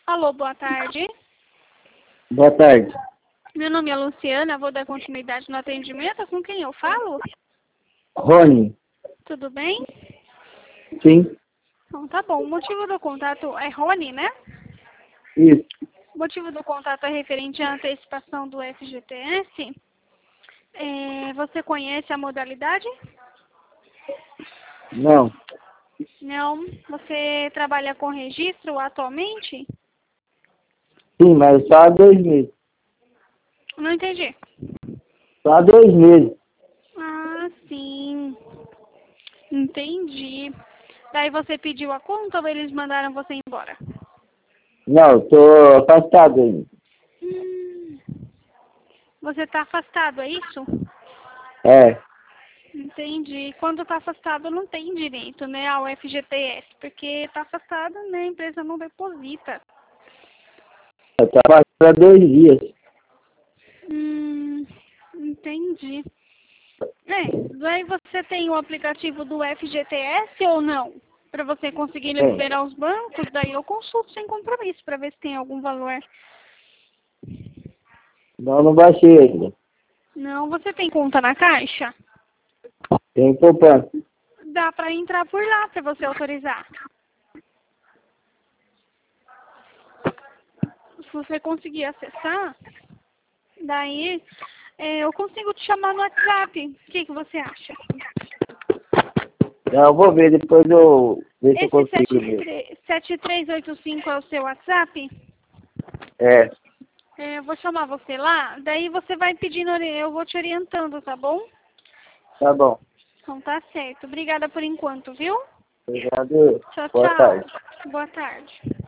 Alô, boa tarde. Boa tarde. Meu nome é Luciana, vou dar continuidade no atendimento. Com quem eu falo? Rony. Tudo bem? Sim. Então tá bom. O motivo do contato é Rony, né? Isso. O motivo do contato é referente à antecipação do FGTS. Você conhece a modalidade? Não. Não. Você trabalha com registro atualmente? Sim, mas só há 2 meses. Não entendi. Só há 2 meses. Ah, sim. Entendi. Daí você pediu a conta ou eles mandaram você embora? Não, tô afastado ainda. Hum, Você está afastado, é isso? É. Entendi. Quando está afastado não tem direito, né, ao FGTS, porque está afastado, né, a empresa não deposita. Eu tô afastado há 2 dias. Entendi. Daí você tem o aplicativo do FGTS ou não? Para você conseguir Tem. liberar os bancos, daí eu consulto sem compromisso para ver se tem algum valor. Não baixei ainda. Não, você tem conta na Caixa? Tem poupança. Dá para entrar por lá para você autorizar. Se você conseguir acessar, daí eu consigo te chamar no WhatsApp. O que você acha? Não, eu vou ver, depois eu ver se eu Esse consigo ver. 7385 é o seu WhatsApp? É. Eu vou chamar você lá, daí você vai pedindo, eu vou te orientando, tá bom? Tá bom. Então tá certo. Obrigada por enquanto, viu? Obrigado. Tchau, Boa tchau. tarde. Boa tarde.